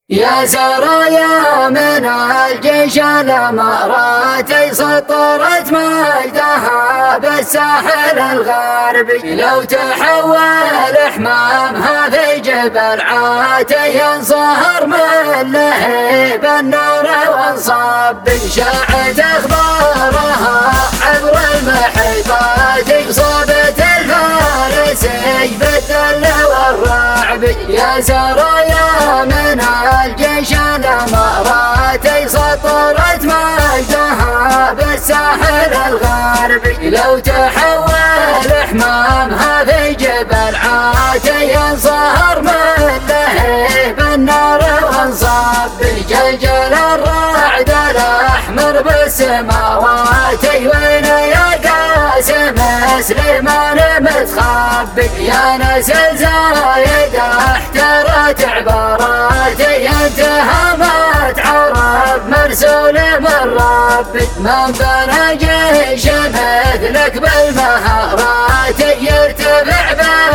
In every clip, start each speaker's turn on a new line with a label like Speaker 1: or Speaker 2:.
Speaker 1: يا سرايا من الجيش الاماراتي سطرت مجدها بالساحل الغربي، لو تحول حمامها في جبل عاتي ينصهر من لهيب النور وانصب، شاعت اخبارها عبر المحيطات صوبت الفارسي بالذل والرعب. يا سرايا من الجيش الاماراتي سطرت مجدها بالساحل الغربي، لو تحول حمامها في جبل عاتي ينصهر من لهيب النار وانصب، جلجل الرعد الاحمر بالسماوات وين يا قاسم سليمان متخبي، يا نسل زايد احترت عباراتي انتهمت عرب مرسول من ربي، من بنى جيش مثلك بالمهارات يرتفع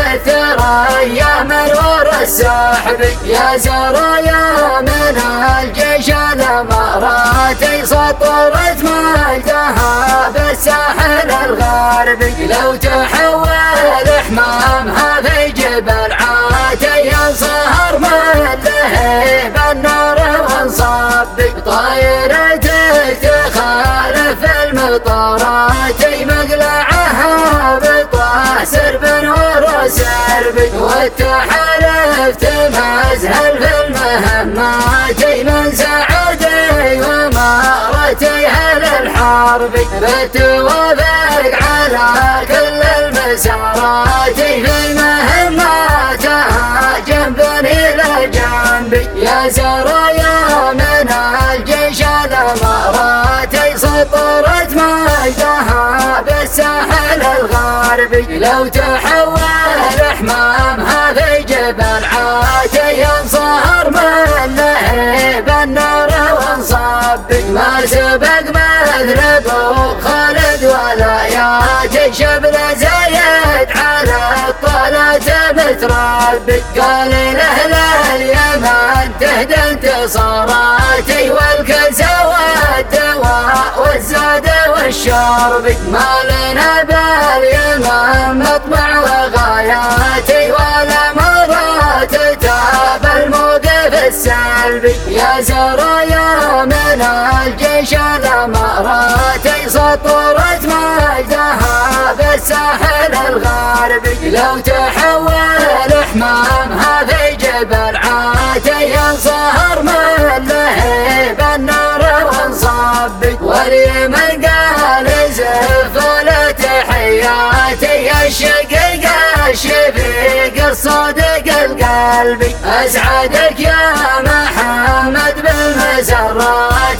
Speaker 1: بالثريا من ورا السحب. يا سرايا من الجيش الاماراتي سطرت مجدها بالساحل الغربي، لو تحول حمامها في جبل عاتي ينصهر من لهيب النار وانصب، طايرتك تخالف المطارات مقلعها بطه سرب ورا سرب، والتحالف تمازهل في المهمات من سعدي ومارتي اهل الحرب، بتوافق على كل المسارات في مهماتها جنبا الى جنب. يا سرايا من الجيش الاماراتي سطرت مجدها بالساحل الغربي، لو تحول حمامها في جبل عاتي ينصهر من لهيب النار وانصب، ما سبق مثل ابو خالد ولا ياتي شبل زايد على الطلة متربي، قال لاهل اليمن تهدى انتصاراتي والكسى والدواء والزاد والشرب، ما لنا باليمن مطمع وغاياتي ولا مرات تاب الموقف السلبي. يا سرايا من الجيش الاماراتي سطرت مجدها بالساحل الغربي، لو تحول حمامها في جبل عاتي ينصهر من لهيب النار وانصب، واليمن قال زفل تحياتي الشقيق الشفيق الصادق القلبي، اسعدك يا محمد بالمسرات